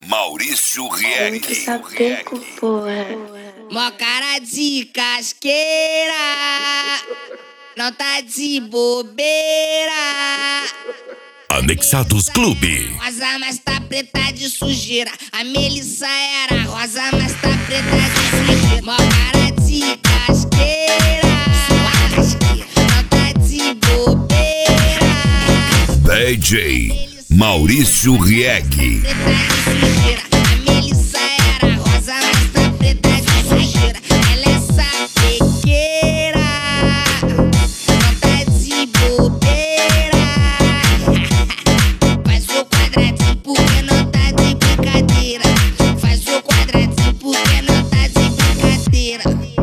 Maurício Tem que saber porra. Mó cara de casqueira, não tá de bobeira. Anexados Clube. Rosa, mas tá preta de sujeira. A Melissa era rosa, mas tá preta de sujeira. Mó cara de casqueira, sua casqueira, não tá de bobeira. DJ Maurício Rieg. Preta de sujeira. A Melissa era rosa, mas tá preta de sujeira. Ela é sapequeira, não tá de bobeira. Faz o quadradinho porque não tá de brincadeira. Faz o quadradinho porque não tá de brincadeira.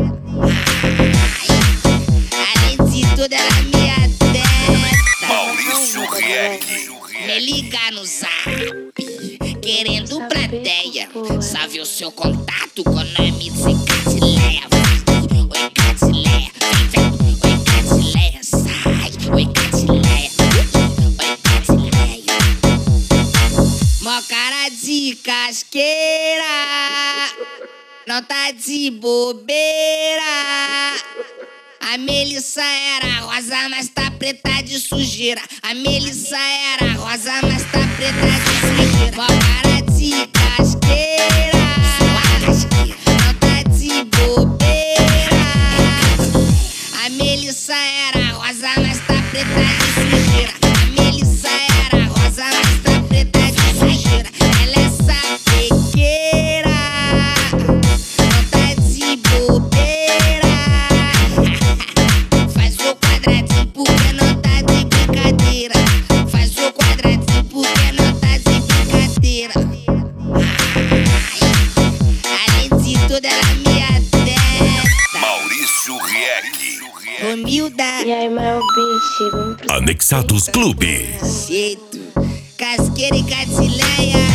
Além de tudo ela me atenta. Maurício Rieg. Me liga no zap, querendo plateia. Salve o seu contato com o nome de Catileia. Oi Catileia, vem. Oi Catileia, sai. Oi Catileia, oi Catileia. Mó cara de casqueira, não tá de bobeira. A Melissa era rosa, mas tá preta de sujeira. A Melissa era rosa, mas tá preta de sujeira. Mó cara de casqueira, sua casqueira, não tá de bobeira. A Melissa era rosa, mas tá preta de sujeira. A Melissa era rosa, mas tá preta de sujeira. Ela é sapequeira, não tá de bobeira. Faz o quadradinho porque não tá de brincadeira. Faz o quadradinho porque não tá de brincadeira. Além de tudo ela me atenta. Maurício Rieg. Romilda, E aí, meu bicho? Anexados Clube. jeito, casqueira e catileia.